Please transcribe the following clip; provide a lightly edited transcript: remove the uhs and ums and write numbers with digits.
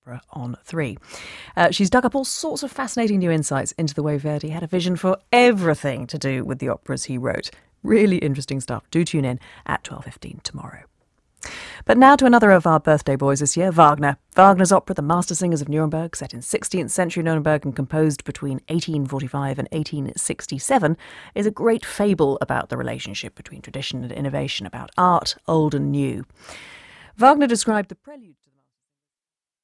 Opera on 3. She's dug up all sorts of fascinating new insights into the way Verdi had a vision for everything to do with the operas he wrote. Really interesting stuff. Do tune in at 12:15 tomorrow. But now to another of our birthday boys this year, Wagner. Wagner's opera The Mastersingers of Nuremberg, set in 16th century Nuremberg and composed between 1845 and 1867, is a great fable about the relationship between tradition and innovation, about art, old and new. Wagner described the prelude to the